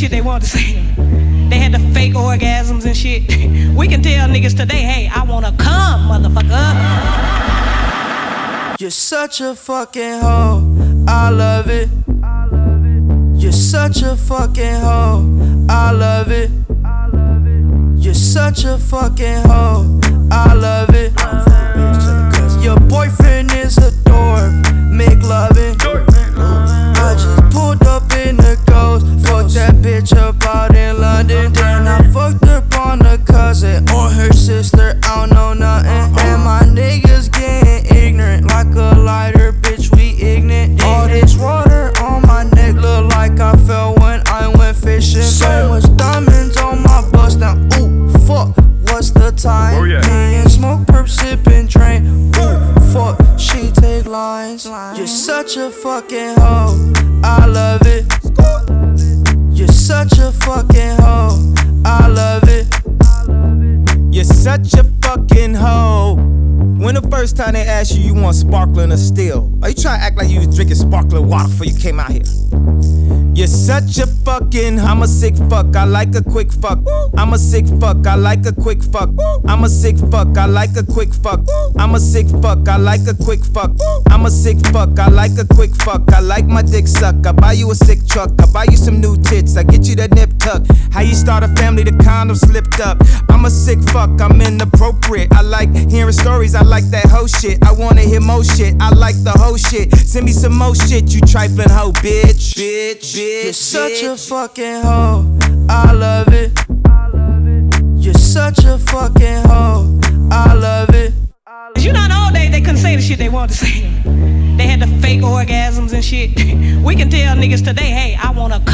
shit they wanted to say. They had the fake orgasms and shit. We can tell niggas today, hey, I wanna come, motherfucker. You're such a fucking hoe, I love it. You're such a fucking hoe, I love it. You're such a fucking hoe, I love it. Your boyfriend is a dork, make loving. I just pulled up in the Ghost, fucked that bitch up out in London. Then I fucked up on a cousin or her sister, I don't know nothing. And my niggas getting ignorant like a lighter, bitch, we ignorant. All this water on my neck look like I fell when I went fishing. So much diamonds on my bust now, ooh, fuck, what's the time? Me and smoke, perp, sippin', drain, ooh, fuck, she take lines. You're such a fucking hoe, I love it. You're such a fucking hoe, I love it. You're such a fucking hoe. When the first time they asked you want sparkling or still? Are you trying to act like you was drinking sparkling water before you came out here? You're such a fucking, I'm a sick fuck, I like a quick fuck. I'm a sick fuck, I like a quick fuck. I'm a sick fuck, I like a quick fuck. I'm a sick fuck, I like a quick fuck. I'm a sick fuck, I like a quick fuck. I like my dick suck, I buy you a sick truck. I buy you some new tits, I get you that nip tuck. How you start a family, the condom slipped up. I'm a sick fuck, I'm inappropriate. I like hearing stories, I like that hoe shit. I wanna hear more shit, I like the whole shit. Send me some more shit, you trifling hoe, bitch. Bitch. You're such a fucking hoe, I love it. You're such a fucking hoe, I love it. You know, in the old days they couldn't say the shit they wanted to say. They had the fake orgasms and shit. We can tell niggas today, hey, I wanna